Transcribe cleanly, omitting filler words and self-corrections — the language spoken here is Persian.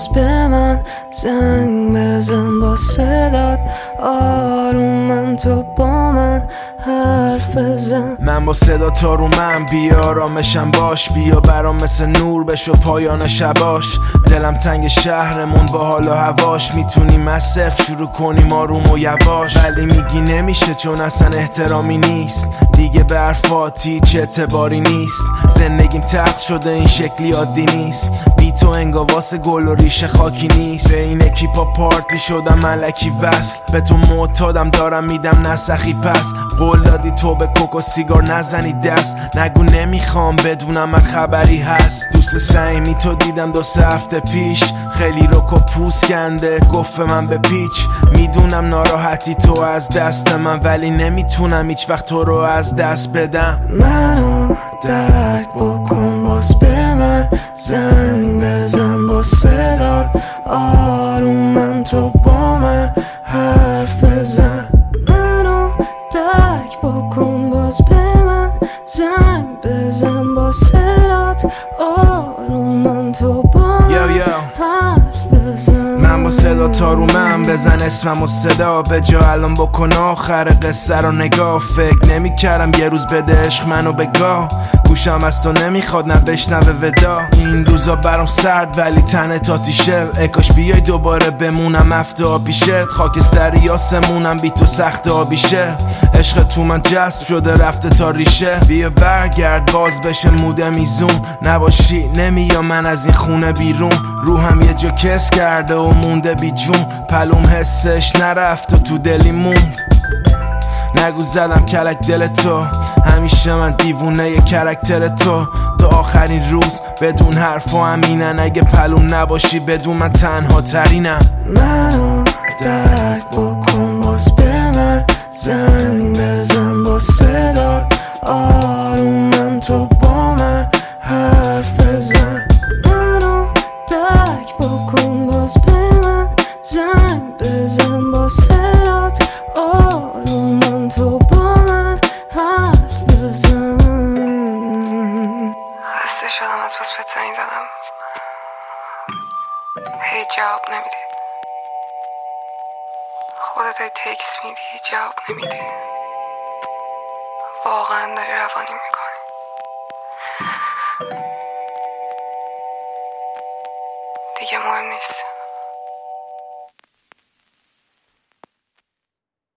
باز به من زنگ بزن با صدات آروم من تو با من حرف بزن. من با صدا تا رو من بیا آرامشم باش، بیا برام مثل نور بشو پایان شباش. دلم تنگ شهرمون با حال و هواش، میتونیم از صفر شروع کنیم آروم و یواش. ولی میگی نمیشه چون اصلا احترامی نیست دیگه، به حرفات هیچ اعتباری نیست. زندگیم تلخ شده این شکلی عادی نیست، بی تو انگار واسه گل و ریشه خاکی نیست. به این اکیپا پارتی شدم ملکی وصل، به تو معتادم دارم میدم نسخی پس. قول دادی تو به کوک و سیگار نزنی دست، نگو نمیخوام بدونم من خبری هست. دوست صمیمی تو دیدم 2-3 هفته پیش، خیلی رک و پوست کنده گفت من به پیچ. میدونم ناراحتی تو از دست من، ولی نمیتونم هیچ وقت تو رو از دست بدم. منو درک بکن باز به من زنگ بزن با صدات آروم من تو با من حرف بزن. منو درک بکن باز به من زنگ بزن با صدات آروم من تو با من حرف بزن. من با صدا تا رو من بزن اسمم و صدا به جا الان بکن آخر قصه رو نگاه. فکر نمی کردم یه روز بده عشق منو بگاه، گوشم از تو نمیخواد نه بشنوه ودا. این روزا برام سرد ولی تنت آتیشه، اکاش بیای دوباره بمونم هفته پیشت. خاکستری آسمونم بی تو سخت آبیشه، عشق تو من جذب شده رفته تا ریشه. بیا برگرد باز بشه موده میزون، نباشی نمیام من از این خونه بیرون. روحم یه جا کس کرده و مونده بی جون، پلوم حسش نرفت و تو دلی موند. نگو زدم کلک دل تو، همیشه من دیوونه ی کرکتر تو. تا آخرین روز بدون حرف و همینن، اگه پلوم نباشی بدون من تنها ترینم. منو درک بکن باز به من زنگ بزن با صدات آروم من تو با من حرف بزن. منو درک بکن باز به من زنگ بزن با صدات آروم من تو با من حرف بزن. خسته شدم از بس بهت زنگ زدم، هی جواب نمیدی، خودت هی تکس میدی جواب نمیدی. واقعا داری روانی میکنی. دیگه مهم نیست.